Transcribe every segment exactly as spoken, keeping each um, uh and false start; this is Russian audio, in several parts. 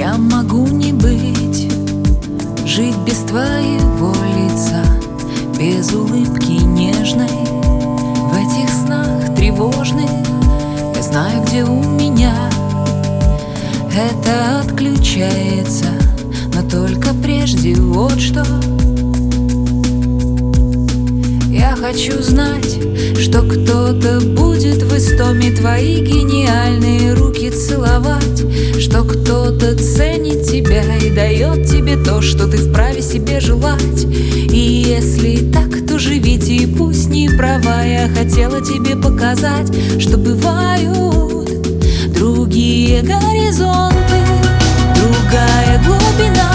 Я могу не быть, жить без твоего лица, без улыбки нежной, в этих снах тревожных. Я знаю, где у меня это отключается, но только прежде вот что. Я хочу знать, что кто-то будет в истоме твои гениальные руки целовать, что кто-то ценит тебя и дает тебе то, что ты вправе себе желать. И если так, то живите, и пусть не права. Я хотела тебе показать, что бывают другие горизонты, другая глубина,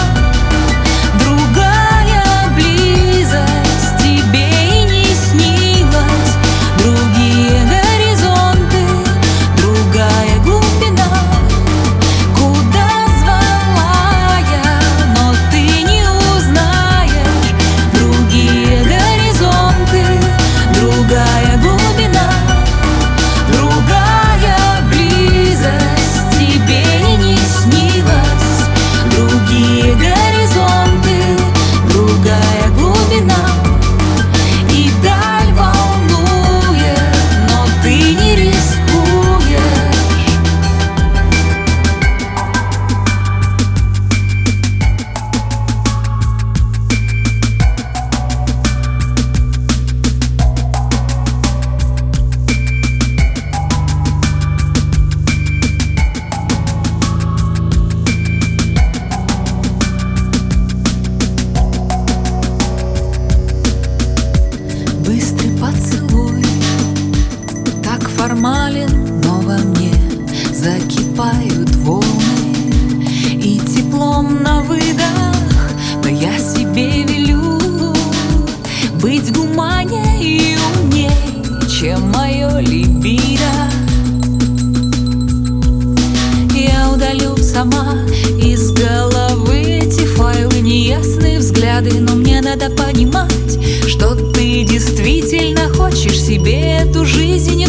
другая близость тебе и не снилась. Другие горизонты, другая глубина, куда звала я, но ты не узнаешь. Другие горизонты, другая глубина, другая близость тебе и не снилась. Другие горизонты, другая глубина, и даль волнует, но ты не рискуешь. Быстрый поцелуй, так формален, но во мне закипают волны, и теплом на выдох, но я себе велю быть гуманнее и умней, чем мое либидо. Я удалю сама из головы эти файлы, неясные взгляды, но мне надо понимать, что ты действительно хочешь себе эту жизнь.